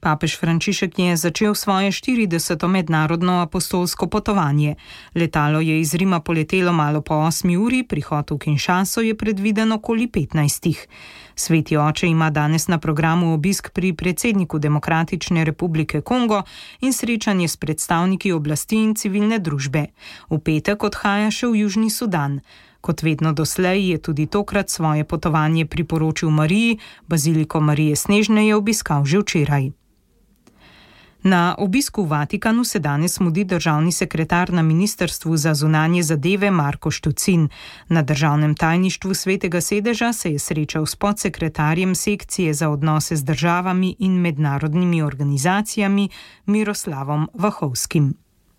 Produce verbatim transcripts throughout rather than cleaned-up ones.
Papež Frančišek je začel svoje štirideseto mednarodno apostolsko potovanje. Letalo je iz Rima poletelo malo po osmi uri, prihod v Kinshaso je predviden okoli petnajstih. Sveti oče ima danes na programu obisk pri predsedniku Demokratične republike Kongo in srečanje s predstavniki oblasti in civilne družbe. V petek odhaja še v Južni Sudan. Kot vedno doslej je tudi tokrat svoje potovanje priporočil Mariji, baziliko Marije Snežne je obiskal že včeraj. Na obisku v Vatikanu se danes mudi državni sekretar na Ministrstvu za zunanje zadeve Marko Štucin. Na državnem tajništvu Svetega sedeža se je srečal s podsekretarjem sekcije za odnose z državami in mednarodnimi organizacijami Miroslavom Vahovskim.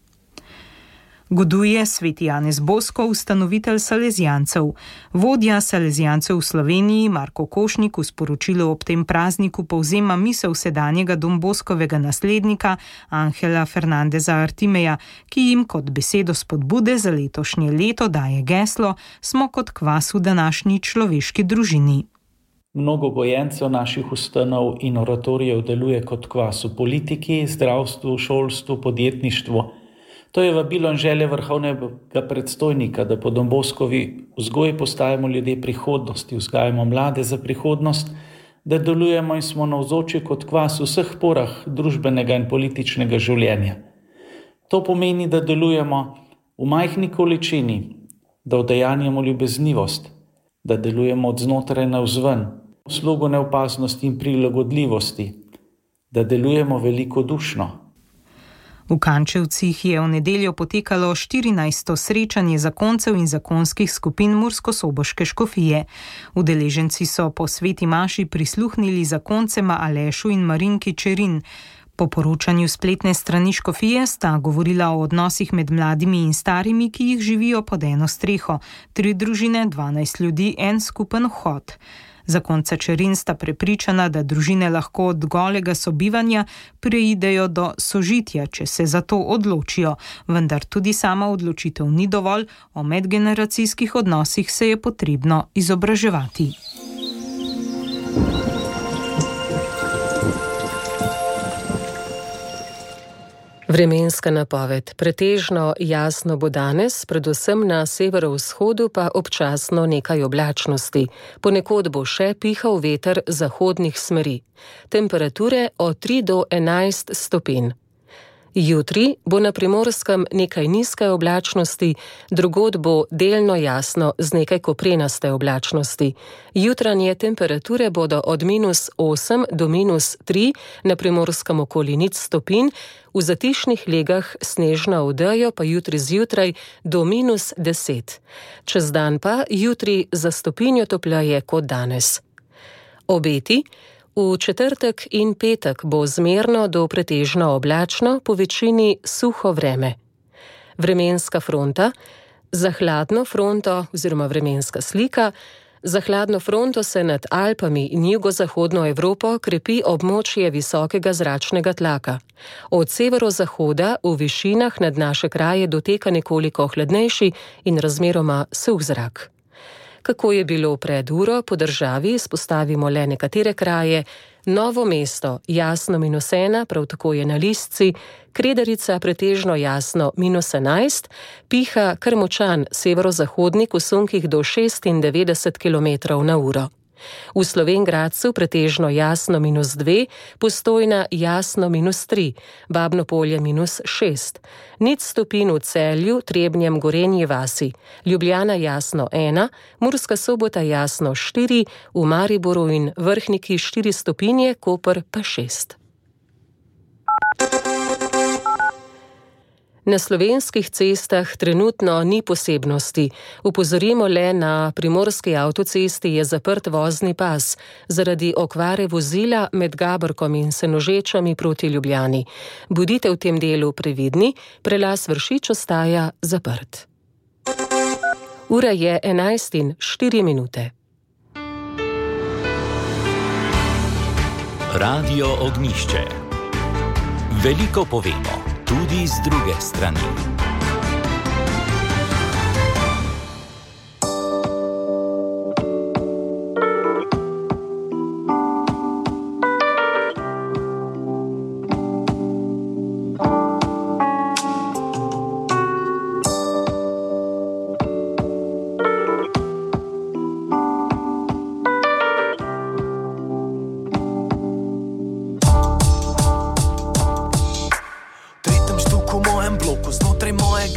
Goduje sveti Janez Bosko, ustanovitelj Salezijancev. Vodja Salezijancev v Sloveniji Marko Košnik v sporočilu ob tem prazniku povzema misel sedanjega Don Boskovega naslednika Angela Fernandeza Artimeja, ki jim kot besedo spodbude za letošnje leto daje geslo: smo kot kvas v današnji človeški družini. Mnogo gojencev naših ustanov in oratorijev deluje kot kvas v politiki, zdravstvu, šolstvu, podjetništvu. To je vabilo in želje vrhovnega predstojnika, da po Don Boskovi vzgoji postajamo ljudje prihodnosti, vzgajamo mlade za prihodnost, da delujemo in smo navzoči kot kvas v vseh porah družbenega in političnega življenja. To pomeni, da delujemo v majhni količini, da udejanjamo ljubeznivost, da delujemo od znotraj navzven, v slogu neopaznosti in prilagodljivosti, da delujemo velikodušno. V Kančevcih je v nedeljo potekalo štirinajsto srečanje zakoncev in zakonskih skupin Murskosoboške škofije. Udeleženci so po sveti maši prisluhnili zakoncema Alešu in Marinki Čerin. Po poročanju spletne strani škofije sta govorila o odnosih med mladimi in starimi, ki jih živijo pod eno streho. Tri družine, dvanajst ljudi, en skupen vhod. Zakonca Čerin sta prepričana, da družine lahko od golega sobivanja preidejo do sožitja, če se za to odločijo, vendar tudi sama odločitev ni dovolj, o medgeneracijskih odnosih se je potrebno izobraževati. Vremenska napoved. Pretežno jasno bo danes, predvsem na severovzhodu pa občasno nekaj oblačnosti. Ponekod bo še pihal veter zahodnih smeri. Temperature od tri do enajst stopinj. Jutri bo na Primorskem nekaj nizke oblačnosti, drugod bo delno jasno z nekaj koprenaste oblačnosti. Jutranje temperature bodo od minus osem do minus tri, na Primorskem okoli nič stopinj, v zatišnih legah snežna odejo pa jutri zjutraj do minus deset. Čez dan pa jutri za stopinjo topleje kot danes. Obeti. V četrtek in petek bo zmerno do pretežno oblačno, po večini suho vreme. Vremenska fronta. Za hladno fronto oziroma vremenska slika. Za hladno fronto se nad Alpami in jugozahodno Evropo krepi območje visokega zračnega tlaka. Od severozahoda v višinah nad naše kraje doteka nekoliko hladnejši in razmeroma suh zrak. Kako je bilo pred uro po državi, izpostavimo le nekatere kraje. Novo mesto jasno minus ena, prav tako je na Listci, Kredarica pretežno jasno minus enajst, piha kar močan severozahodnik v sunkih do šestindevetdeset kilometrov na uro. V Slovenj Gradcu pretežno jasno minus dve, Postojna jasno minus tri, Babno Polje minus šest, nič stopinj v Celju, Trebnjem, Gorenji vasi, Ljubljana jasno ena, Murska Sobota jasno štiri, v Mariboru in Vrhniki štiri stopinje, Koper pa šest. Na slovenskih cestah trenutno ni posebnosti. Upozorimo le, na primorski avtocesti je zaprt vozni pas zaradi okvare vozila med Gaborkom in Senožečami proti Ljubljani. Bodite v tem delu previdni, prelaz Vršič ostaja zaprt. Ura je enajst in štiri minute. Radio Ognjišče. Veliko povemo. Tudi z druge strani.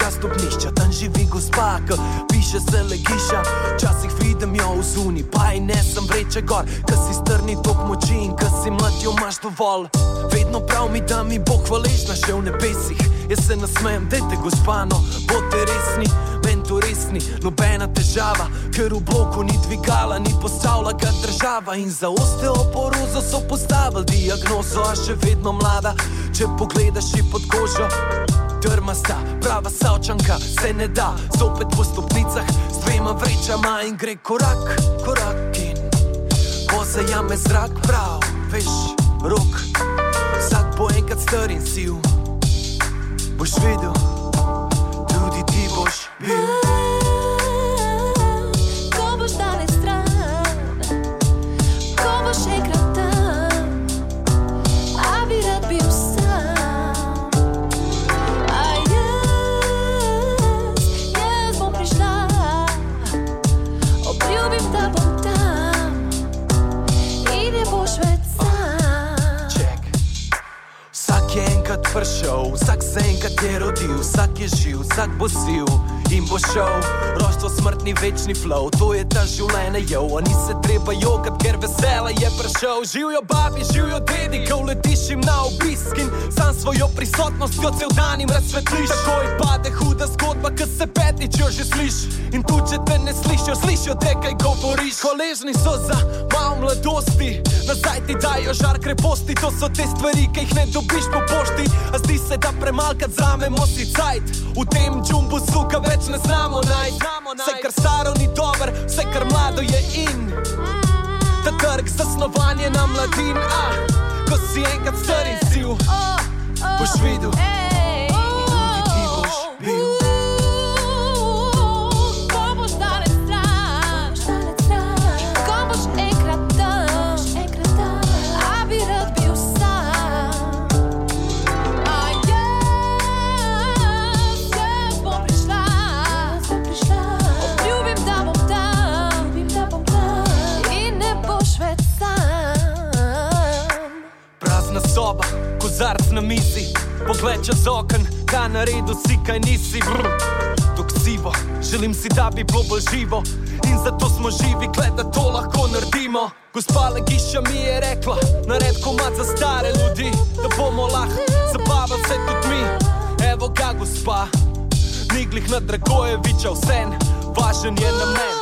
Dva stopnišča, tam živi gospa, ki piše se legiša. Včasih vidim jo v zuni, pa in ne sem vreče gor, ki si strni tok moči in ki si mlad, jo imaš dovolj. Vedno prav mi, da mi bo hvaležna še v nebesih. Jaz se nasmejem, dejte gospano, bote resni, men to resni, nobena težava, ker v bloku ni dvigala, ni postavila ga država. In za osteoporozo so postavili diagnozo, a še vedno mlada, če pogledaš ji pod kožo. Trmasta, prava savčanka, se ne da, zopet po stopnicah, s dvema vrečama in gre korak, korak in ko zajame zrak prav, veš, rok, vsak bo enkrat star in siv, boš videl, tudi ti boš bil. Ko boš daleč stran, ko boš enkrat tam, a bi rad bil sam. Pršel, vsak se enkrat je rodil, vsak je živ, vsak bo siv in bo šel. Rojstvo, smrtni, večni flow, to je ta življenje, jo, a ni se treba jogat, ker vesela je prišel. Živijo babi, živijo dedi, ko letiš jim na obisk in sam svojo prisotnostjo cel dan jim razsvetliš. Takoj pade huda zgodba, ko se petič jo že sliš in tu, če te ne slišijo, slišijo te, kaj govoriš. Hvaležni so za malo mladosti, nazaj ti dajo žar kreposti, to so te stvari, ki jih ne dobiš po pošti. A zdi se, da premalkrat zramemo si cajt, v tem džumbusu, ka več ne znamo najt. Vse, kar staro ni dober, vse, kar mlado je in ta trg zasnovanje na mladin, a ko si enkrat star in siv, boš videl, tudi ti boš bil. Soba, kozarc na mizi, pogled čez okn, kaj naredil si, kaj nisi. Brr, tok sivo, želim si, da bi bilo bolj živo in zato smo živi, gled, da to lahko naredimo. Gospa Legiša mi je rekla, nared komad za stare ljudi, da bomo lahko zabavali se tudi mi. Evo ga gospa, ni glih na Dragojevića vsen, važen je namen.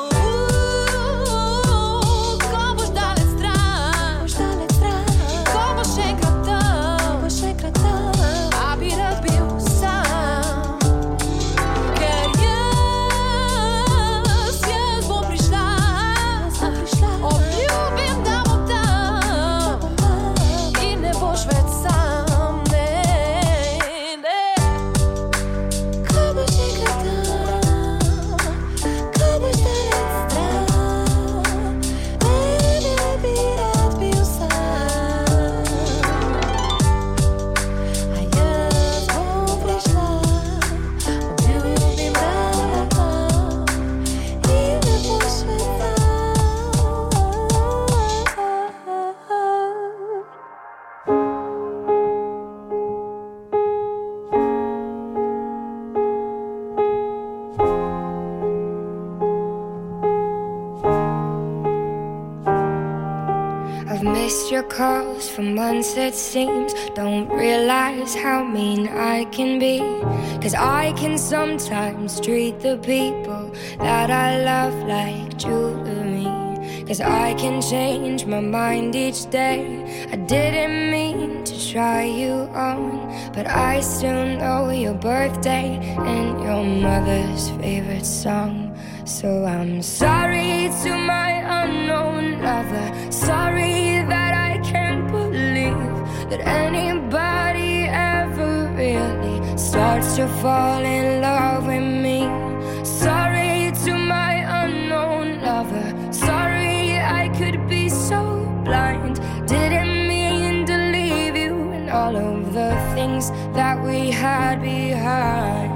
Your calls for months it seems, don't realize how mean I can be, cause I can sometimes treat the people that I love like jewelry, cause I can change my mind each day. I didn't mean to try you on, but I still know your birthday and your mother's favorite song. So I'm sorry to my unknown lover, sorry that I can't believe that anybody ever really starts to fall in love with me. Sorry to my unknown lover, sorry I could be so blind, didn't mean to leave you and all of the things that we had behind.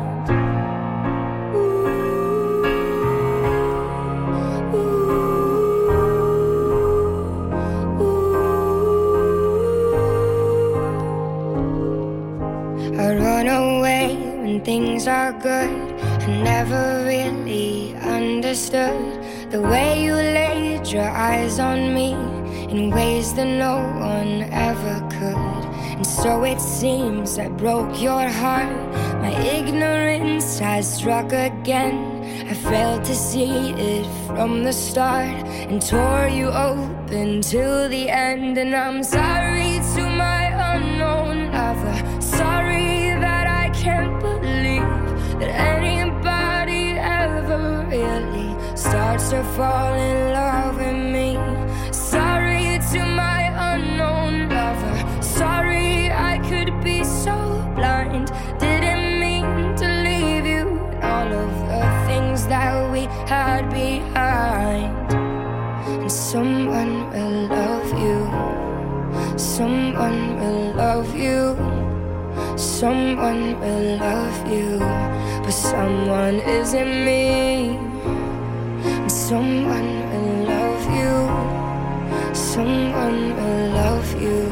I run away when things are good. I never really understood the way you laid your eyes on me in ways that no one ever could. And so it seems I broke your heart. My ignorance has struck again. I failed to see it from the start and tore you open till the end. And I'm sorry to my unknown lover. Sorry that I can't believe that anybody ever really starts to fall in love with me. Sorry to my unknown lover. Sorry I could be so blind. Didn't mean to leave you and all of the things that we had behind. And someone will love you. Someone will love you. Someone will love you. But someone isn't me. And someone will love you. Someone will love you.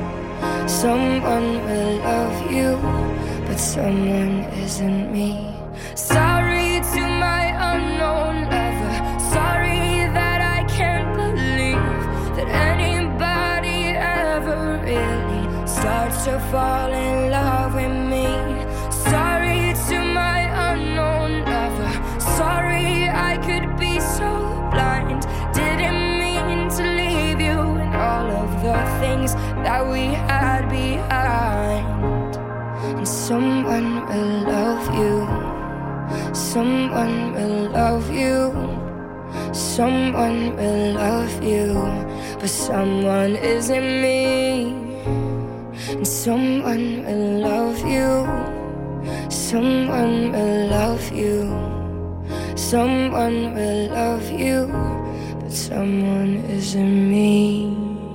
Someone will love you. But someone isn't me. Sorry to my unknown lover. Sorry that I can't believe that anybody ever really starts to fall in love with me. Sorry to my unknown lover. Sorry I could be so blind. Didn't mean to leave you and all of the things that we had behind. And someone will love you. Someone will love you. Someone will love you. But someone isn't me. And someone will love you. Someone will love you. Someone will love you. But someone isn't me.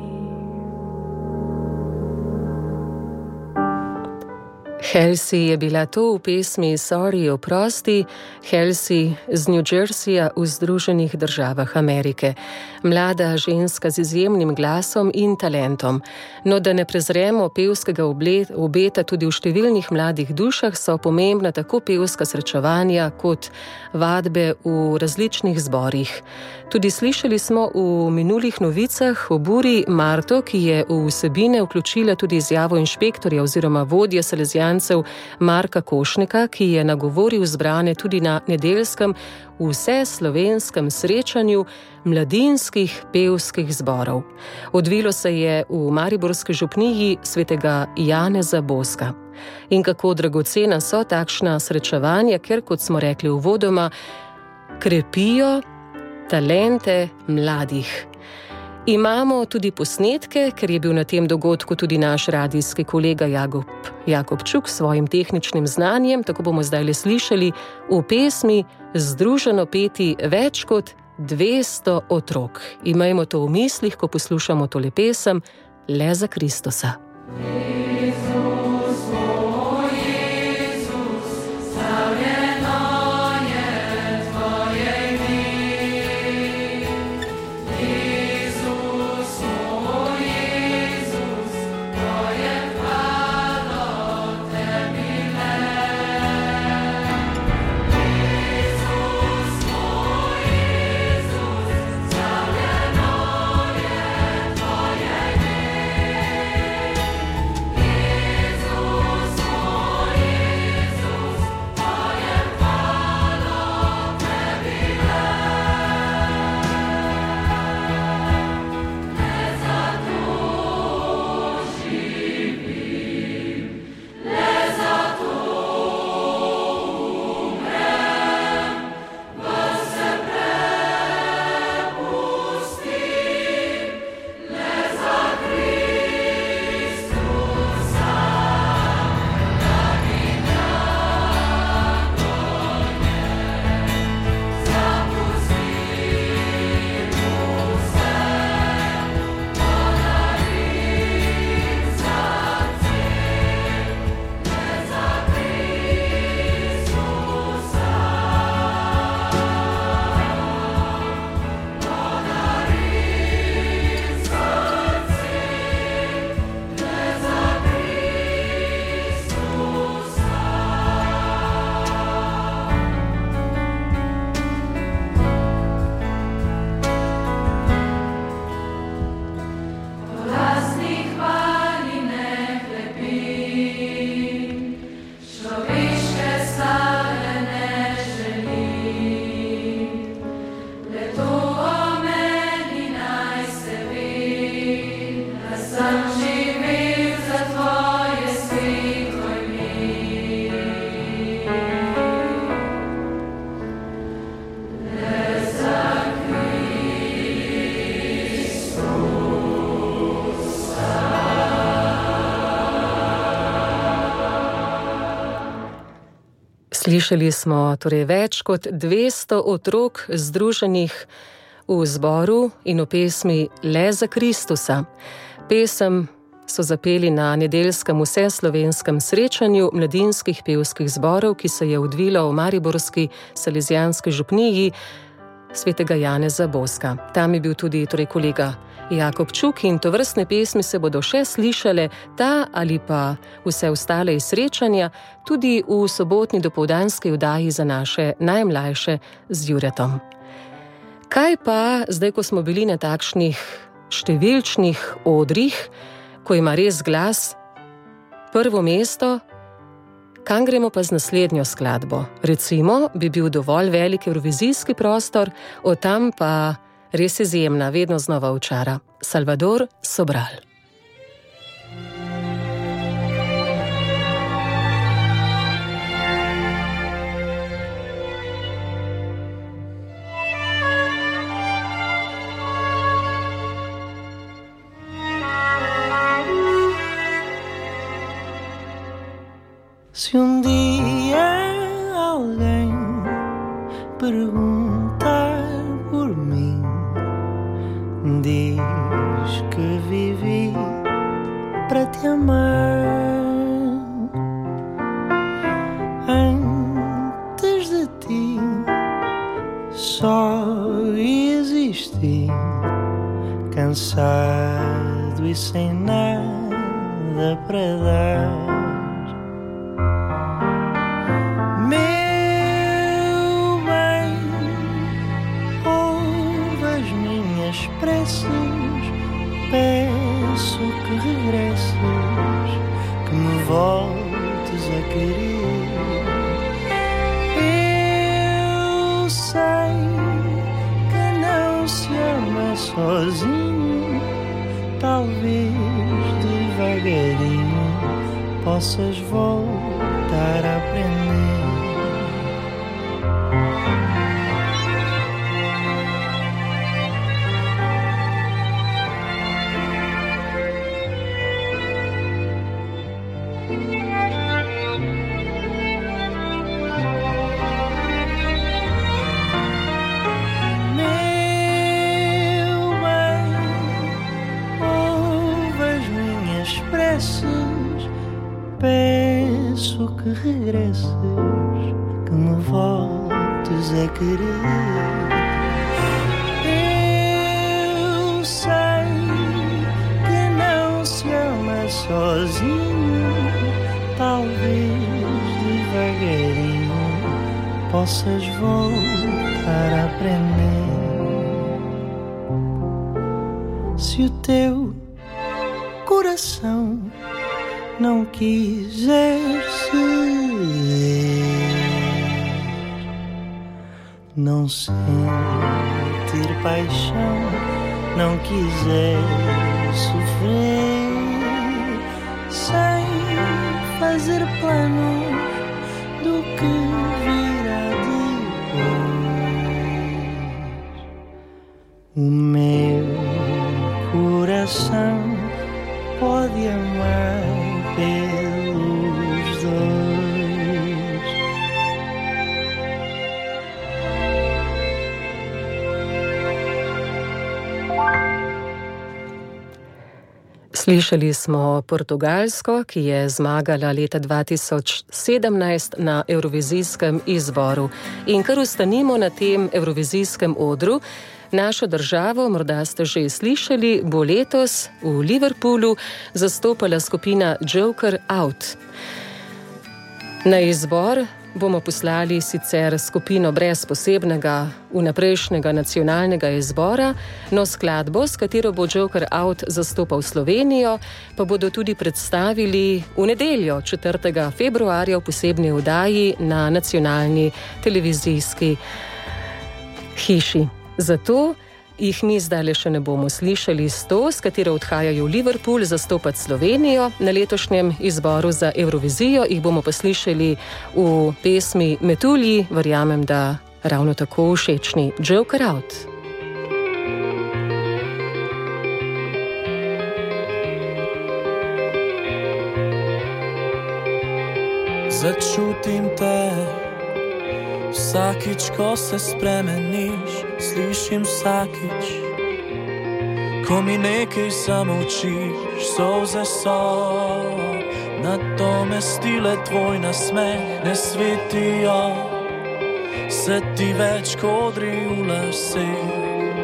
Halsey je bila to v pesmi Sorry, oprosti, Halsey z New Jerseyja v Združenih državah Amerike. Mlada ženska z izjemnim glasom in talentom. No, da ne prezremo pevskega obeta tudi v številnih mladih dušah, so pomembna tako pevska srečevanja kot vadbe v različnih zborih. Tudi slišali smo v minulih novicah o Buri Marto, ki je v vsebine vključila tudi izjavo inšpektorja oziroma vodje salezijancev Marka Košnika, ki je nagovoril zbrane tudi na nedeljskem vseslovenskem srečanju mladinskih pevskih zborov. Odvilo se je v mariborski župniji svetega Janeza Boska. In kako dragocena so takšna srečevanja, ker, kot smo rekli uvodoma, krepijo talente mladih. Imamo tudi posnetke, ker je bil na tem dogodku tudi naš radijski kolega Jakob, Jakobčuk s svojim tehničnim znanjem, tako bomo zdaj le slišali v pesmi združeno peti več kot dvesto otrok. Imajmo to v mislih, ko poslušamo tole pesem Le za Kristusa. Slišali smo torej več kot dvesto otrok združenih v zboru in v pesmi Le za Kristusa. Pesem so zapeli na nedeljskem vseslovenskem srečanju mladinskih pevskih zborov, ki se je odvilo v mariborski salezijanski župniji svetega Janeza Boska. Tam je bil tudi torej kolega Jakob Čuk in tovrstne pesmi se bodo še slišale, ta ali pa vse ostale iz srečanja, tudi v sobotni dopoldanski oddaji za naše najmlajše z Juretom. Kaj pa zdaj, ko smo bili na takšnih številčnih odrih, ko ima res glas prvo mesto, kam gremo pa z naslednjo skladbo? Recimo, bi bil dovolj velik evrovizijski prostor, od tam pa res izjemna, vedno znova očara. Salvador Sobral. Se um dia alguém perguntar por mim, diz que vivi para te amar. Antes de ti só existi, cansado e sem nada para dar. Preces, peço que regresses, que me voltes a querer. Eu sei que não se ama sozinho, talvez devagarinho possas voltar a aprender. Peço que regresses, que me voltes a querer. Eu sei que não se ama sozinho, talvez devagarinho possas voltar a aprender. Se o teu coração não quiser ceder, não sentir paixão, não quiser sofrer, sem fazer planos do que virá depois. O meu coração pode amar pelos dois. Slišali smo Portugalsko, ki je zmagala leta dva tisoč sedemnajst na evrovizijskem izboru. In kar ostanimo na tem evrovizijskem odru, našo državo, morda ste že slišali, bo letos v Liverpoolu zastopala skupina Joker Out. Na izbor bomo poslali sicer skupino brez posebnega vnaprejšnjega nacionalnega izbora, no skladbo, s katero bo Joker Out zastopal Slovenijo, pa bodo tudi predstavili v nedeljo četrtega februarja v posebni oddaji na nacionalni televizijski hiši. Zato jih mi zdaj še ne bomo slišali s to, s katero odhajajo v Liverpool zastopati Slovenijo na letošnjem izboru za Evrovizijo. Jih bomo pa slišali v pesmi Metulji, verjamem, da ravno tako všečni. Joker Out. Začutim te Vsakič, ko se spremeniš, slišim vsakič, ko mi nekaj zamolčiš, solze so nadomestile tvoj nasmeh, ne svetijo se ti več kodri v laseh.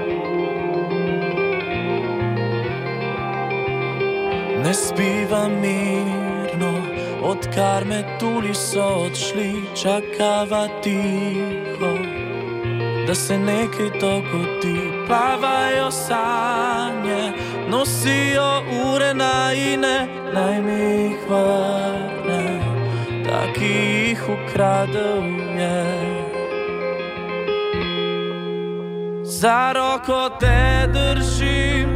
Ne spivam mirno, odkar me tuli so odšli, čakava tiho, da se nekaj dogodi. Plavajo sanje, nosijo ure najine, naj mi jih vrne, ta, ki jih ukradel je. Za roko te držim,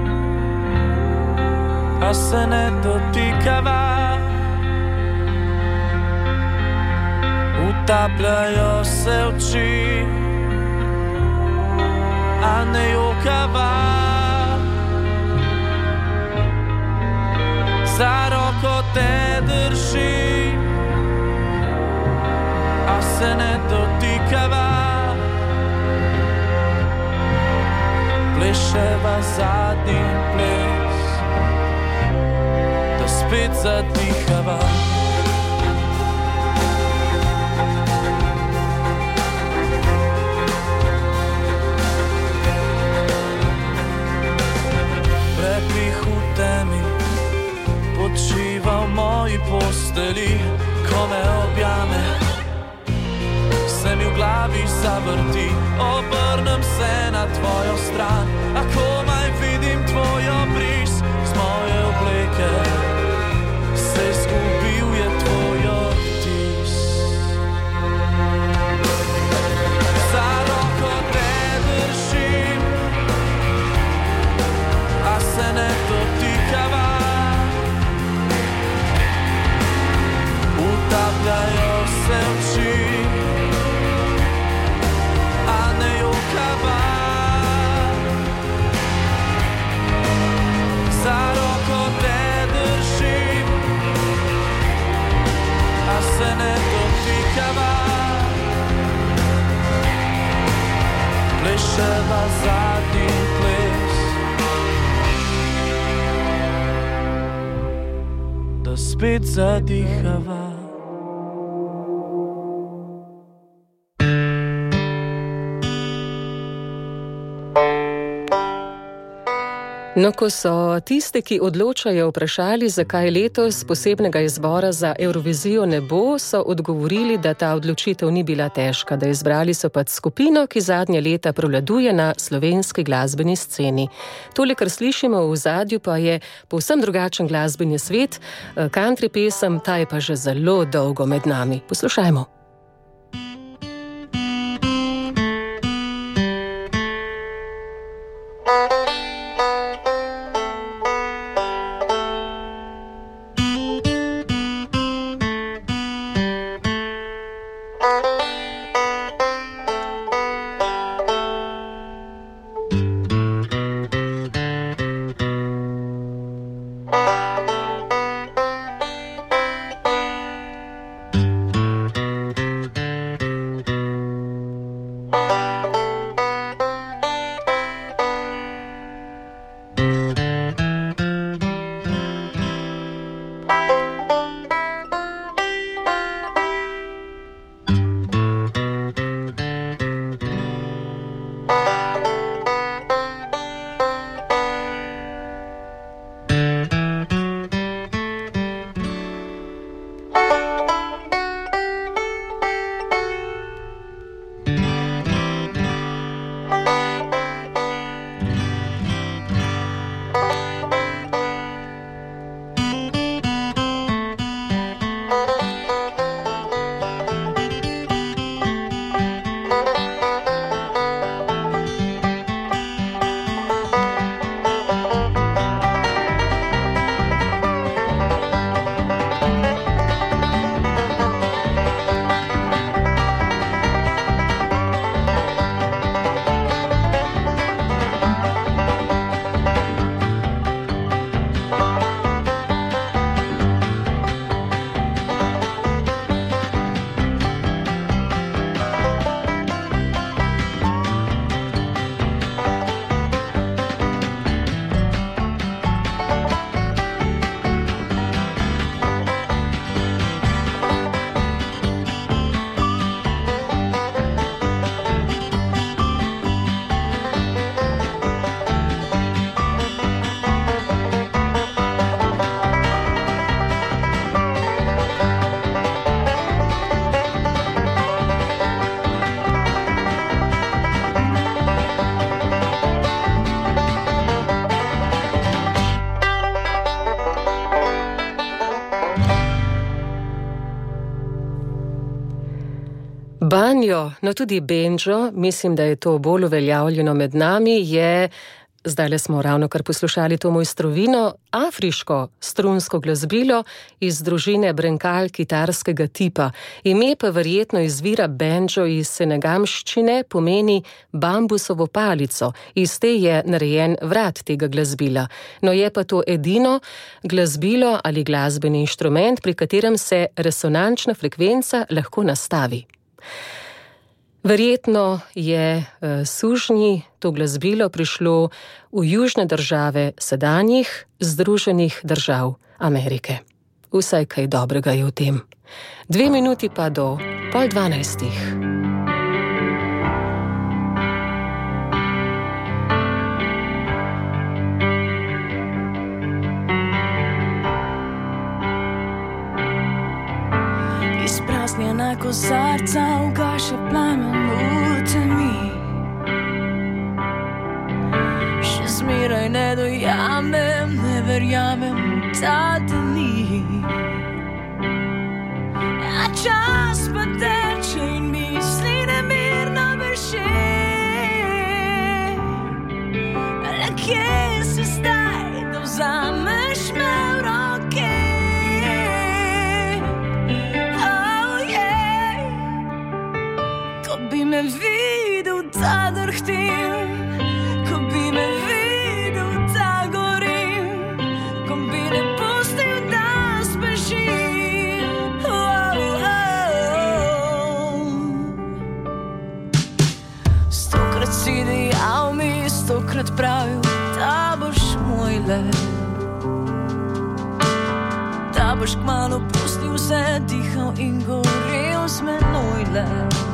a se ne dotikava, utapljajo se oči, a ne jokava. Za roko te držim, a se ne dotikava, pleševa zadnji ples, da spet zadihava. Prepih v temi počiva v moji posteli, ko me objame, se mi v glavi zavrti, obrnem se na tvojo stran, a komaj vidim tvojo bris z moje obleke, se izgubil je tvoj odtis. Za roko te držim, a se ne dotikava, utapljajo se oči, a ne jokava. Za roko te držim, a se ne dotikava, pleševa zadnji ples, da spet zadihava. No, ko so tiste, ki odločajo, vprašali, zakaj letos posebnega izbora za Evrovizijo ne bo, so odgovorili, da ta odločitev ni bila težka, da izbrali so pač skupino, ki zadnje leta prevladuje na slovenski glasbeni sceni. Tole, kar slišimo v ozadju, pa je povsem drugačen glasbeni svet, country pesem, ta je pa že zelo dolgo med nami. Poslušajmo. Banjo, no tudi benjo, mislim, da je to bolj uveljavljeno med nami, je, zdajle smo ravno kar poslušali to mojstrovino, afriško strunsko glasbilo iz družine brenkal kitarskega tipa. Ime pa verjetno izvira benjo iz senegamščine, pomeni bambusovo palico. Iz te je narejen vrat tega glasbila. No je pa to edino glasbilo ali glasbeni inštrument, pri katerem se resonančna frekvenca lahko nastavi. Verjetno je uh, sužnji to glasbilo prišlo v južne države sedanjih Združenih držav Amerike. Vsaj kaj dobrega je v tem. Dve minuti pa do pol dvanajstih. Izpraznjena kozarca ugaša plamen v temi. Še zmeraj ne dojamem, ne verjamem, ta dni. A čas pa teče in misli nemirno vrše. Le kje si zdaj, da vzameš me v roke? Ko bi me videl, da drhtim, ko bi me videl, da gorim, ko bi ne pustil, da spešim. Oh, oh, oh. Stokrat si dejal mi, stokrat pravil, da boš moj le, da boš kmalu pustil vse, dihal in gorel z menoj le.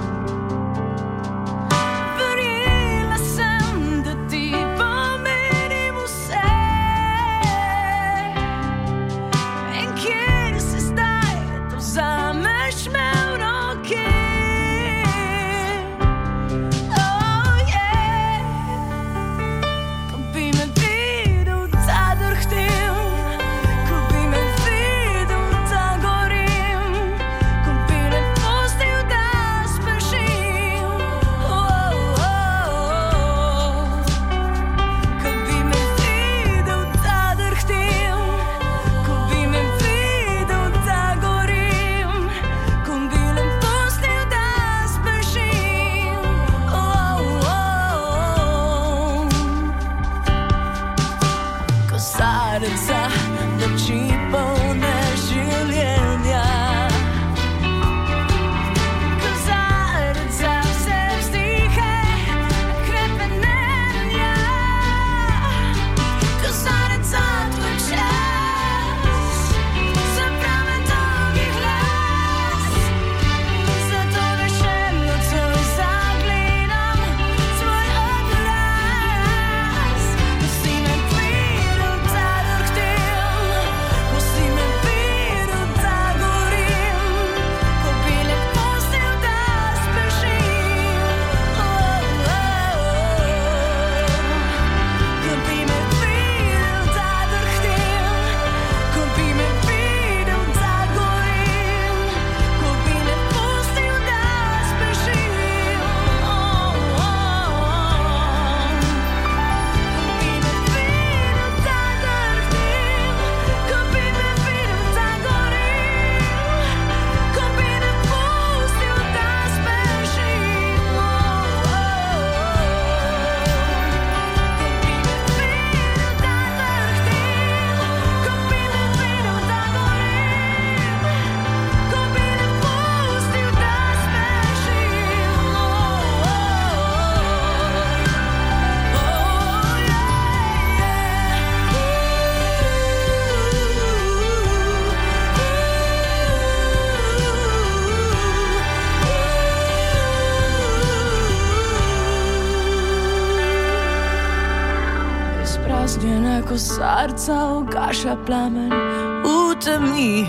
Kozarca ugaša plamen v temi.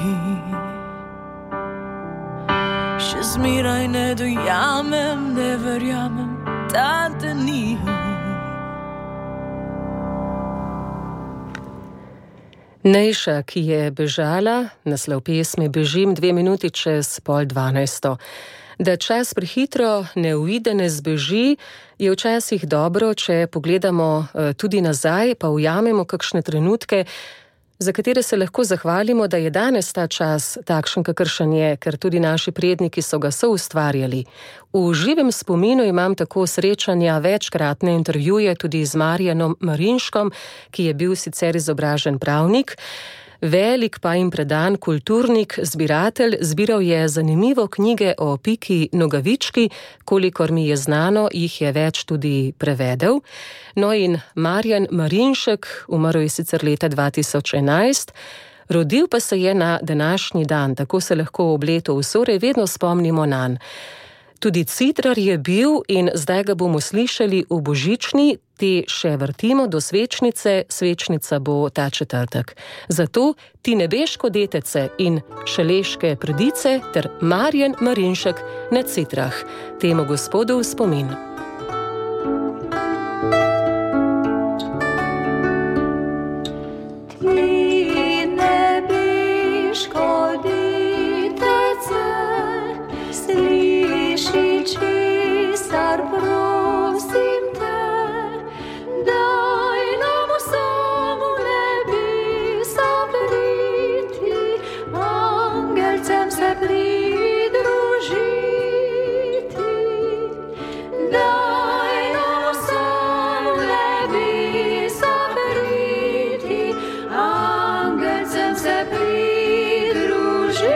Še zmeraj ne dojamem, ne verjamem, da te ni. Nejša, ki je bežala, naslov pesmi Bežim, dve minuti čez pol dvanajsto. Da čas prehitro ne uide, ne zbeži, je včasih dobro, če pogledamo tudi nazaj, pa ujamemo kakšne trenutke, za katere se lahko zahvalimo, da je danes ta čas takšen, kakršen je, ker tudi naši predniki so ga soustvarjali. V živem spominu imam tako srečanja, večkratne intervjuje tudi z Marjanom Marinškom, ki je bil sicer izobražen pravnik, velik pa in predan kulturnik, zbiratelj. Zbiral je zanimivo knjige o Piki Nogavički, kolikor mi je znano, jih je več tudi prevedel. No in Marjan Marinšek, umrl je sicer leta dva tisoč enajst, rodil pa se je na današnji dan, tako se lahko ob letu usore vedno spomnimo nanj. Tudi citrar je bil in zdaj ga bomo slišali v božični, te še vrtimo do svečnice, svečnica bo ta četrtek. Zato Ti nebeško detece in Šaleške prdice ter Marjan Marinšek na citrah. Temu gospodu v spomin. Ti nebeško detece, sliši česar prosim te, daj nam vsem v nebesa priti, angelcem se pridružiti. Daj nam vsem v nebesa priti, angelcem se pridružiti.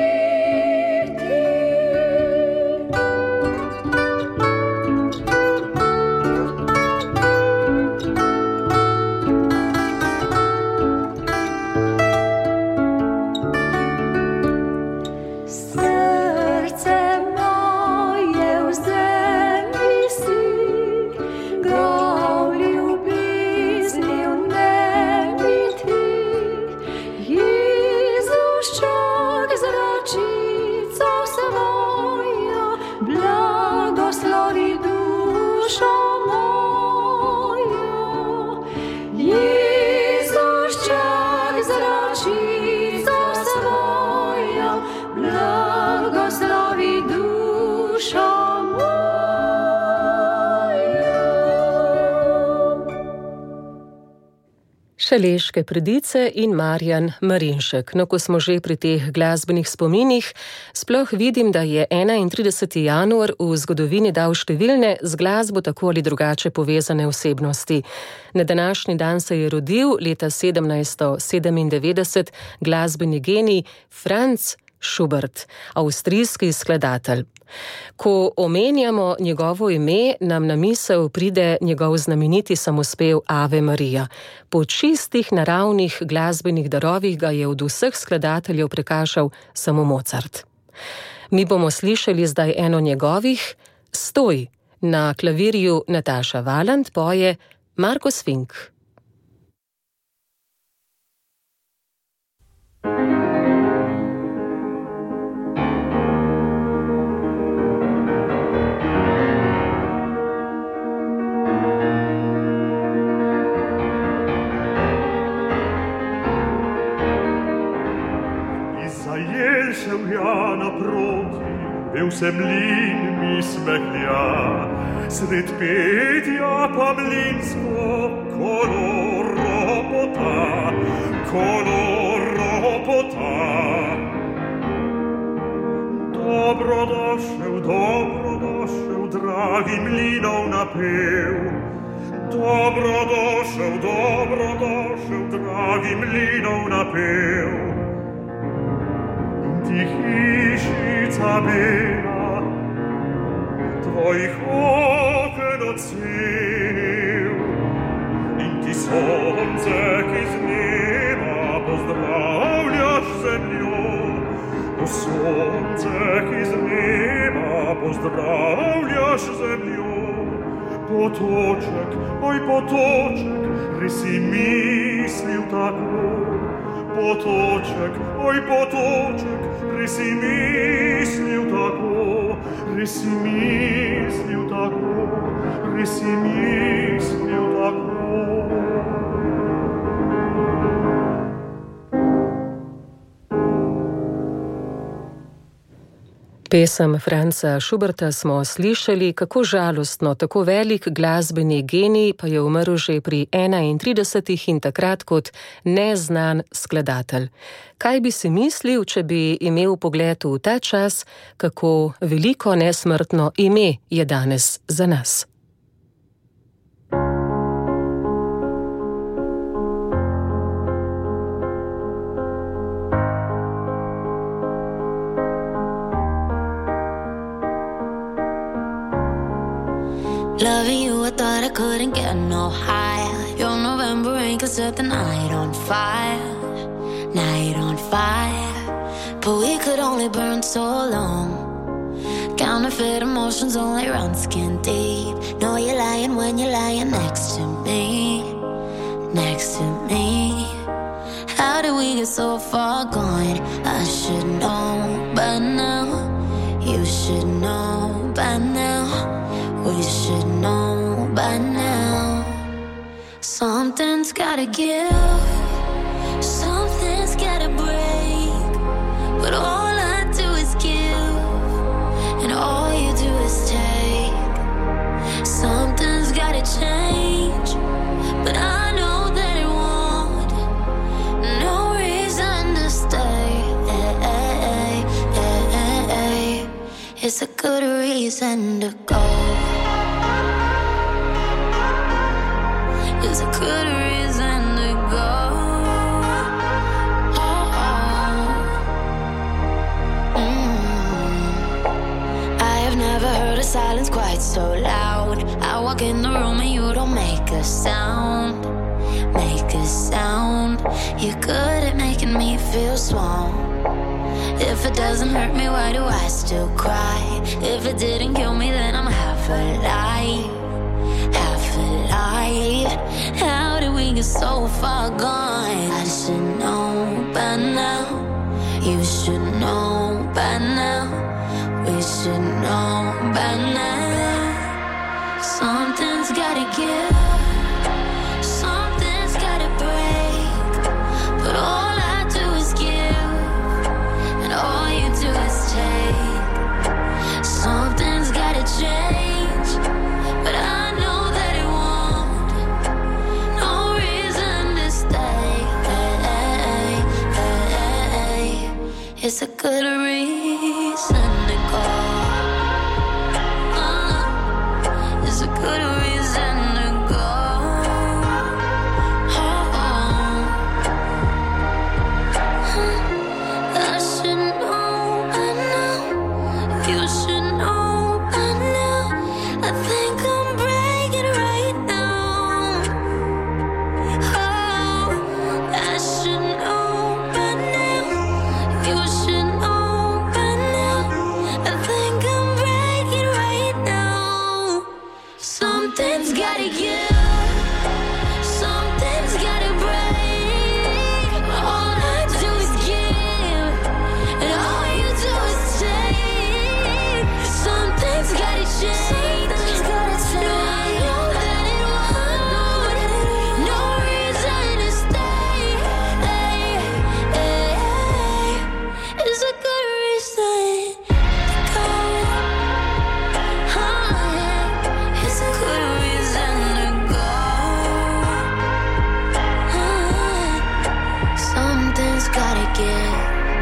Šaleške prdice in Marjan Marinšek. No, ko smo že pri teh glasbenih spominih, sploh vidim, da je enaintrideseti januar v zgodovini dal številne z glasbo tako ali drugače povezane osebnosti. Na današnji dan se je rodil leta sedemnajststo sedemindevetdeset glasbeni genij Franz Schubert, avstrijski skladatelj. Ko omenjamo njegovo ime, nam na misel pride njegov znameniti samospev Ave Marija. Po čistih naravnih glasbenih darovih ga je od vseh skladateljev prekašal samo Mozart. Mi bomo slišali zdaj eno njegovih, Stoj. Na klavirju Nataša Valant poje Markus Fink. Šel ja naproti, bil sem mlin mi smehlja, sred petja pa mlinsko kolo ropota, kolo ropota. Dobrodošel, dobrodošel, dragi mlinov napev, dobrodošel, dobrodošel, dragi mlinov napev. Ti hišica bela, tvojih oken odsev, in ti sonce, ki z neba pozdravljaš zemljo, o sonce, ki z neba pozdravljaš zemljo. Potoček, oj potoček, res si mislil tako. Potoček, oj potoček, res si mislil tako, res si mislil tako, res si mislil tako. Pesem Franca Schuberta smo slišali, kako žalostno, tako velik glasbeni genij pa je umrl že pri enaintridesetih in takrat kot neznan skladatelj. Kaj bi si mislil, če bi imel pogled v ta čas, kako veliko nesmrtno ime je danes za nas? Loving you, I thought I couldn't get no higher. Your November rain could set the night on fire, night on fire. But we could only burn so long. Counterfeit emotions only run skin deep. Know you're lying when you're lying next to me, next to me. How did we get so far gone? I should know by now. You should know by now. We should know by now. Something's gotta give, something's gotta break. But all I do is give, and all you do is take. Something's gotta change, but I know that it won't. No reason to stay. It's a good reason to go. It's a good reason to go. Oh, oh. Mm. I have never heard a silence quite so loud. I walk in the room and you don't make a sound, make a sound. You're good at making me feel small. If it doesn't hurt me, why do I still cry? If it didn't kill me, then I'm half alive, half alive. How did we get so far gone? I should know by now. You should know by now. We should know by now. Something's gotta give, something's gotta break. But all I do is give, and all you do is take. Something's gotta change, but I know that it won't. No reason to stay. It's a good reason to go. Uh, it's a good reason to go. Oh, oh. I should know by now. You should know by now. I think I'm breaking right now. Oh, I should know by now. You should know by now. I think I'm breaking right now. Something's gotta give, something's gotta break. All I do is give, and all you do is take. Something's gotta change. No, I know that it won't. No reason to stay. It's a good reason to go. It's a good reason to go. Something's gotta give.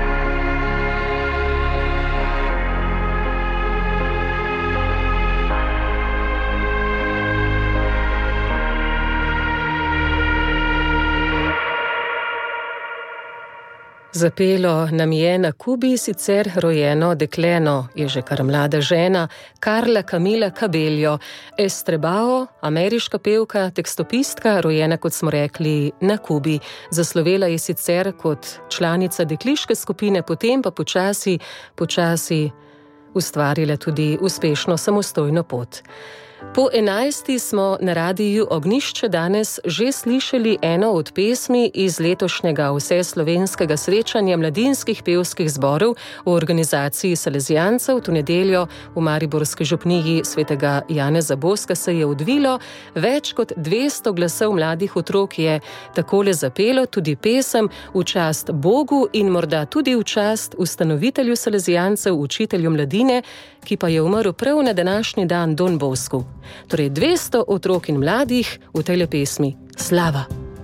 Zapelo nam je na Kubi sicer rojeno dekleno, je že kar mlada žena, Karla Camila Cabello, Estrebao, ameriška pevka, tekstopistka, rojena, kot smo rekli, na Kubi. Zaslovela je sicer kot članica dekliške skupine, potem pa počasi, počasi ustvarila tudi uspešno samostojno pot. Po enajsti smo na radiju Ognjišče danes že slišali eno od pesmi iz letošnjega vseslovenskega srečanja mladinskih pevskih zborov v organizaciji Salezijancev. To nedeljo v mariborski župniji svetega Janeza Boska se je odvilo. Več kot dvesto glasov mladih otrok je takole zapelo tudi pesem v čast Bogu in morda tudi v čast ustanovitelju Salezijancev, učitelju mladine, ki pa je umrl prav na današnji dan, Don Bosku. Torej dvesto otrok in mladih v tej pesmi Slava.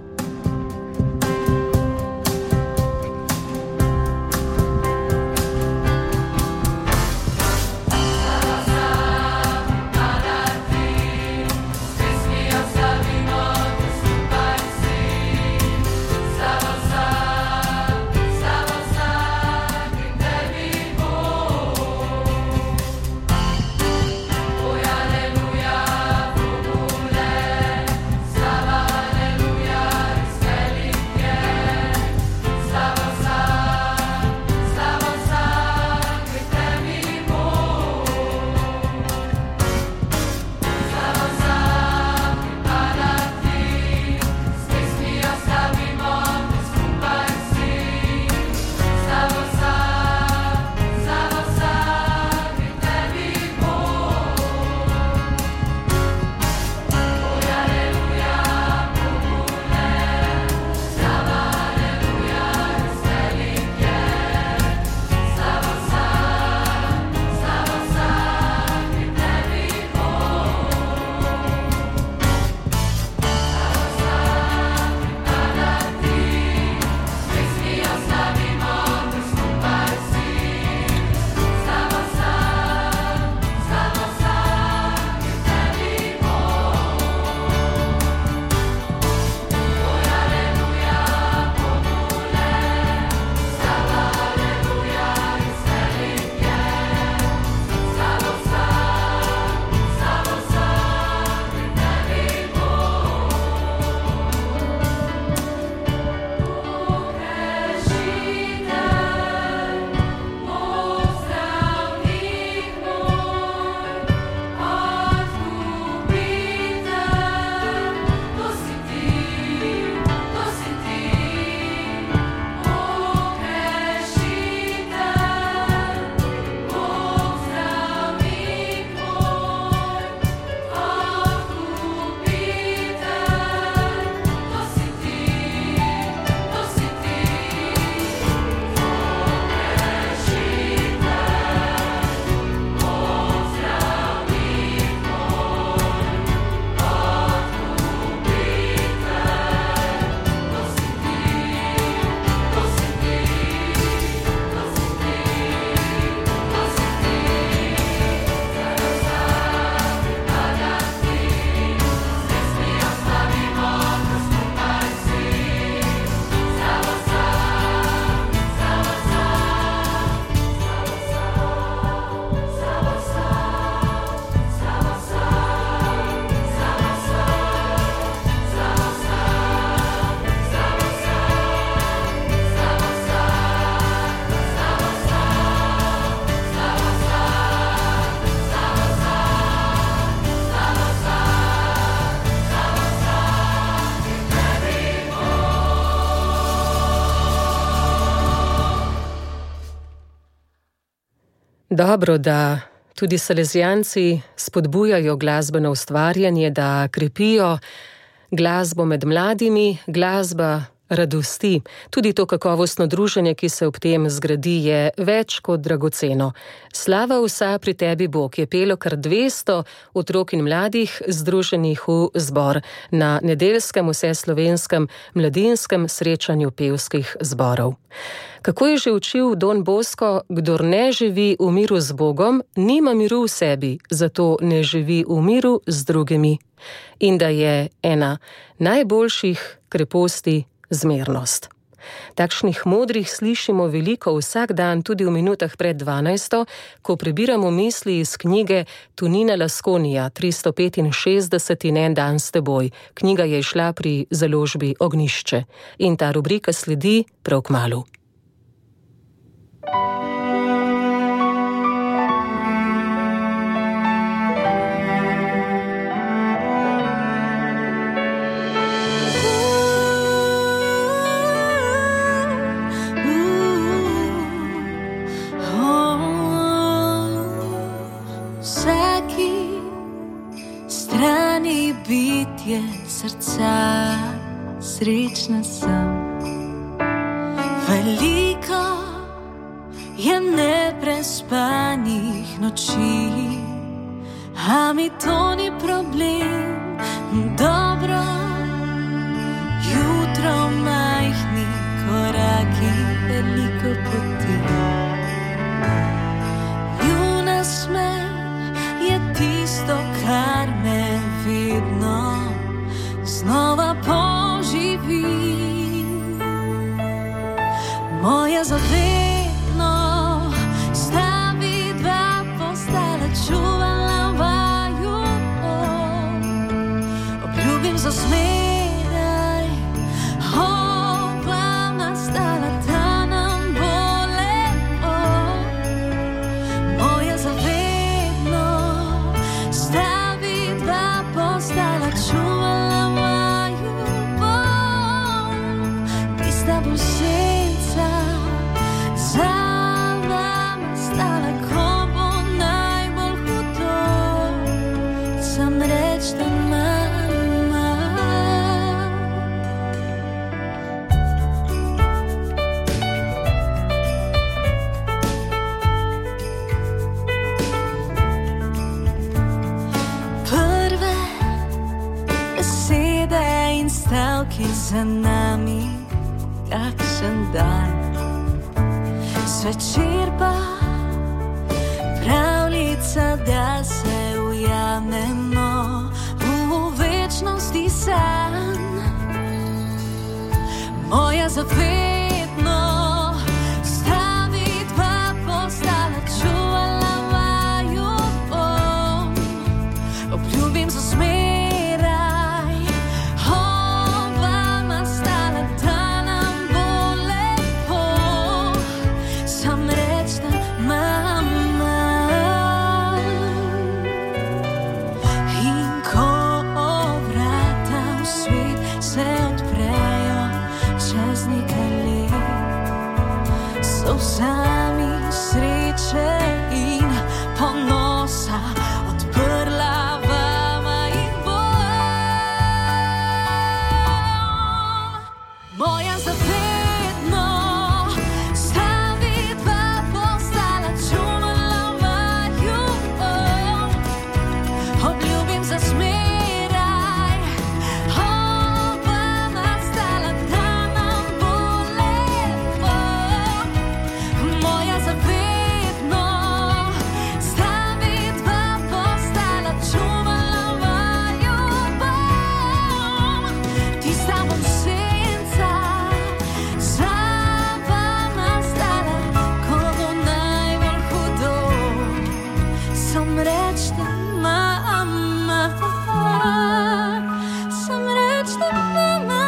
Dobro, da tudi Salezijanci spodbujajo glasbeno ustvarjanje, da krepijo glasbo med mladimi, glasba radosti. Tudi to kakovostno druženje, ki se ob tem zgradi, je več kot dragoceno. Slava vsa pri tebi, Bog, je pelo kar dvesto otrok in mladih združenih v zbor na nedeljskem vseslovenskem mladinskem srečanju pevskih zborov. Kako je že učil Don Bosco, kdor ne živi v miru z Bogom, nima miru v sebi, zato ne živi v miru z drugimi. In da je ena najboljših kreposti zmernost. Takšnih modrih slišimo veliko vsak dan, tudi v minutah pred dvanajsto, ko prebiramo misli iz knjige Tonina Lasconija tristo petinšestdeset in en dan s teboj. Knjiga je izšla pri založbi Ognjišče in ta rubrika sledi prav kmalu. srečna sem. Veliko je neprespanih noči, a mi to ni problem. Dobro, jutro majhni koraki, veliko poti. Njun nasmeh je tisto, kar me vedno znova poživi. Moja zavedno sta vidva postala čuvala vaju. Obljubim za smeraj, obama stala, da nam bo lepo. Moja zavedno sta vidva postala čuvala vaju. Tista bo senca za vama stala, ko bo najbolj hudo. Sam reč, da mama. Prve besede in stavki za nami, kakšen dan. Zvečer pa pravljica, da se ujamemo v večnosti san. Moja zavedno sta vidva postala čuvala vaju. Obljubim za smeraj, obama stala, da nam bo lepo. Sam reč, da mama. In ko vrata v svet se odprejo čez nekaj let, so vzami sreče in ponosa odprla vama jih bom. Moja zavedno sta vidva postala čuvala vaju. Obljubim za smeraj, obama stala, da nam bo lepo. Moja zavedno sta vidva postala čuvala vaju. Tista bom senca za vama stala, ko bo najbolj hudo. Sam reč, da mama. Sam reč, da mama.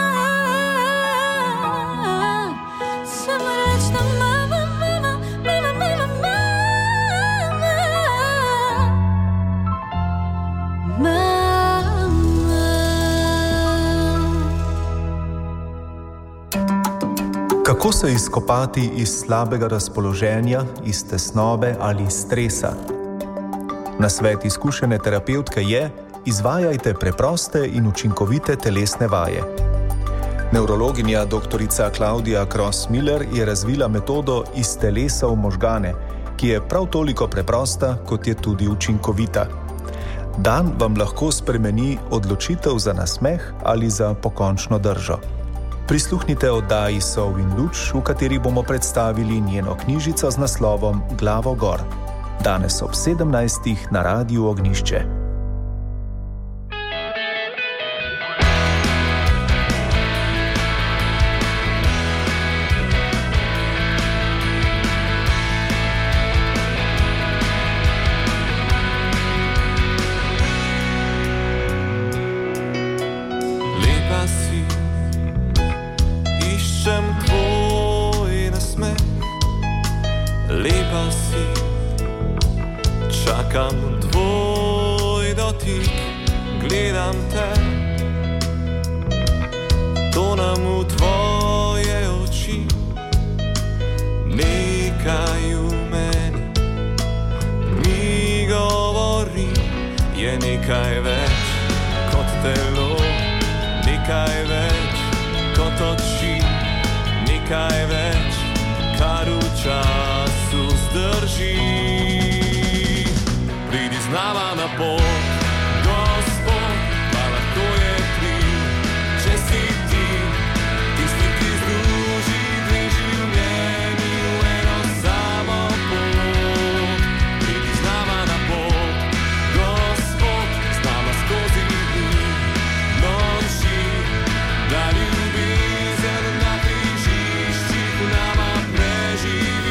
Sam reč, da mama, mama, mama, mama, mama. Kako se izkopati iz slabega razpoloženja, iz tesnobe ali iz stresa? Nasvet izkušene terapevtke je: izvajajte preproste in učinkovite telesne vaje. Nevrologinja doktorica Klaudija Kross-Miller je razvila metodo iz telesa v možgane, ki je prav toliko preprosta, kot je tudi učinkovita. Dan vam lahko spremeni odločitev za nasmeh ali za pokončno držo. Prisluhnite oddaji Sol in luč, v kateri bomo predstavili njeno knjižico z naslovom Glavo gor. Danes ob sedemnajstih na Radiu Ognjišče. Lepa si, iščem tvoj nasmeh. Lepa si, čakam tvoj dotik, gledam te, tonam v tvoje oči. Nekaj v meni mi govori, je nekaj več kot telo, nekaj več kot oči, nekaj več, kar v času zdrži. Pridi z nama na pot, Gospod, pa lahko je kriv, če si ti, tisti, ki združi dve življenji v eno samo pot. Pridi z nama na pot, Gospod, z nama skozi dni, noči, da ljubezen na križiščih v nama preživi.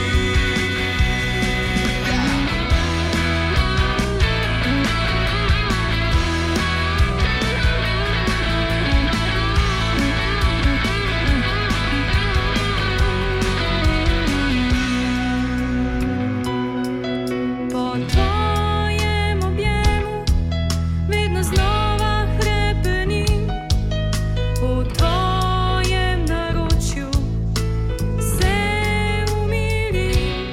Po tvojem objemu vedno znova hrepenim, v tvojem naročju se umirim.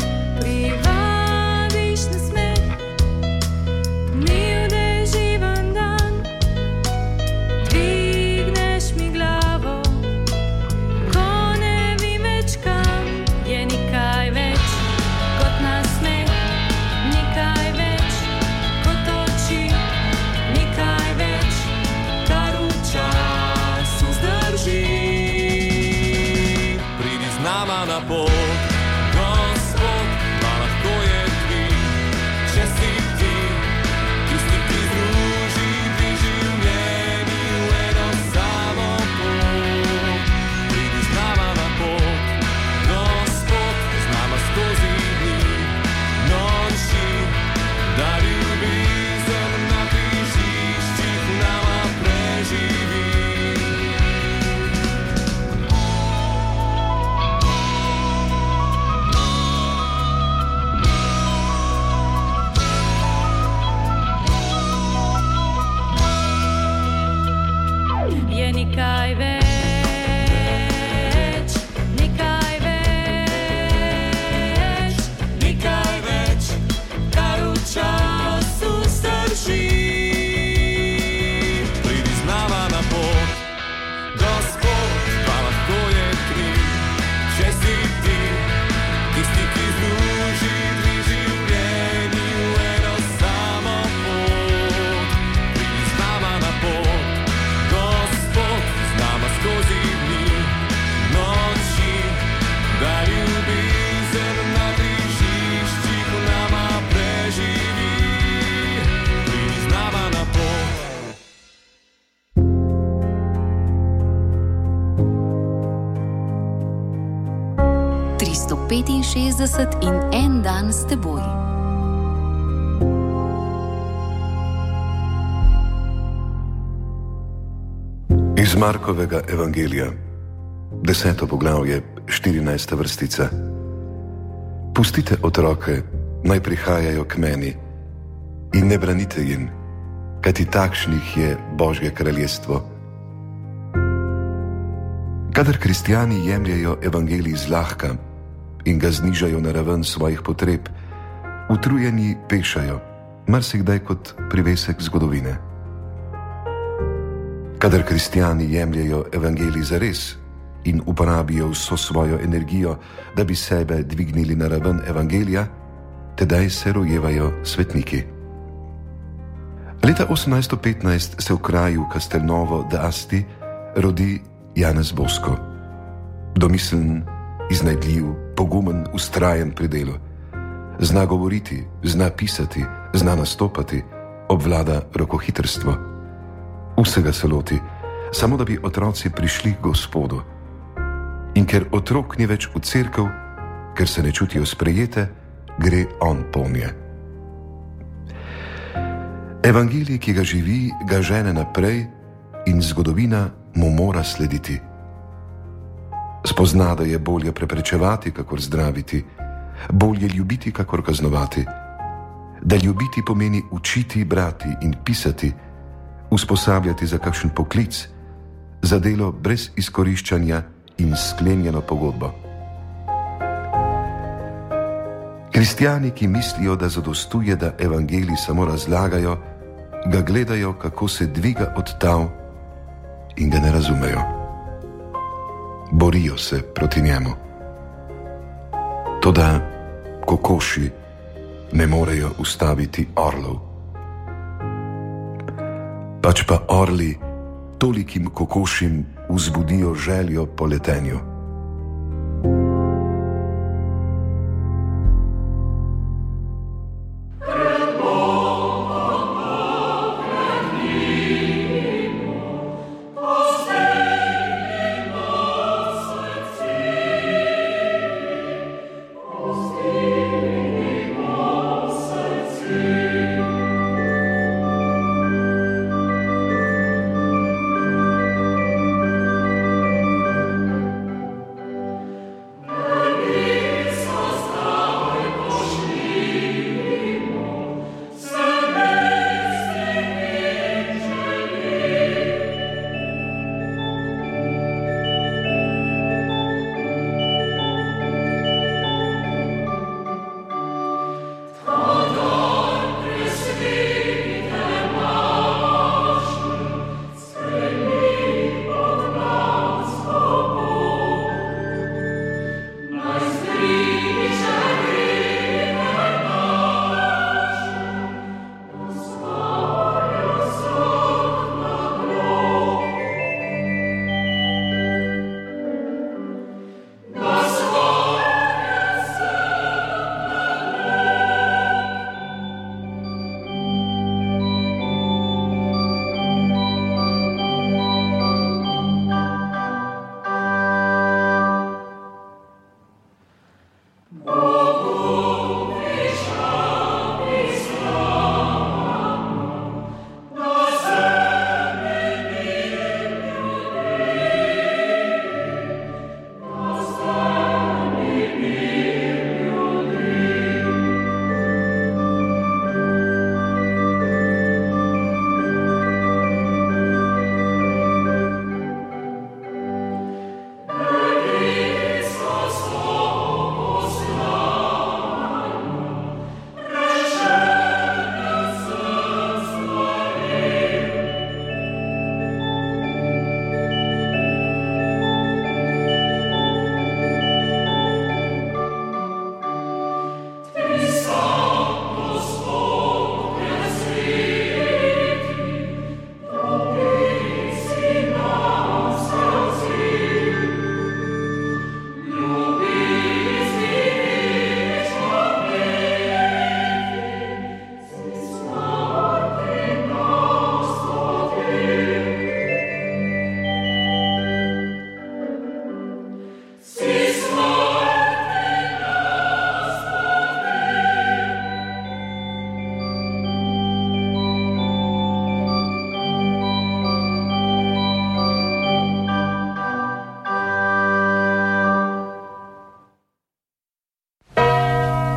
Privabiš na smeh, mi udeživan dan, dvigneš mi glavo, ko ne vem več kam. Je nekaj več kot nasmeh, nekaj več kot oči, nekaj več, kar v času zdrži. Pridi z nama na pot, Gospod, pa lahko je kriv, če si ti, tisti, ki združi dve življenji v eno samo pot. Pridi z nama na pot, Gospod, z nama skozi dni, noči, da ljubezen na križiščih v nama preživi. Je nekaj več, nekaj več, nekaj več, kar v času zdrži. Pridi z nama na pot, Gospod, pa lahko je kriv, če si ti, tisti, ki združi dve življenji v eno samo pot. Pridi z nama na pot, Gospod, z nama skozi dni, noči, da ljubezen na križiščih v nama preživi. Pridi z nama na pot. tristo petinšestdeset in en dan s teboj. Iz Markovega evangelija, deseto poglavje, štirinajsta vrstica. Pustite otroke, naj prihajajo k meni in ne branite jim, kajti takšnih je Božje kraljestvo. Kadar kristjani jemljejo evangelij zlahka in ga znižajo na raven svojih potreb, utrujeni pešajo, marsikdaj kot privesek zgodovine. Kadar kristjani jemljejo evangelij zares in uporabijo vso svojo energijo, da bi sebe dvignili na raven evangelija, tedaj se rojevajo svetniki. Leta osemnajststo petnajst se v kraju Castelnuovo d'Asti rodi Janez Bosko. Domislen, iznajdljiv, pogumen, vztrajen pri delu. Zna govoriti, zna pisati, zna nastopati, obvlada rokohitrstvo. Vsega se loti, samo da bi otroci prišli k Gospodu. In ker otrok ni več v cerkev, ker se ne čutijo sprejete, gre on ponje. Evangelij, ki ga živi, ga žene naprej in zgodovina mu mora slediti. Spozna, da je bolje preprečevati, kakor zdraviti, bolje ljubiti, kakor kaznovati. Da ljubiti pomeni učiti, brati in pisati, usposabljati za kakšen poklic, za delo brez izkoriščanja in sklenjeno pogodbo. Kristjani, ki mislijo, da zadostuje, da evangelij samo razlagajo, ga gledajo, kako se dviga od tal in ga ne razumejo. borijo se proti njemu. Toda kokoši ne morejo ustaviti orlov. Pač pa orli tolikim kokošim vzbudijo željo po letenju.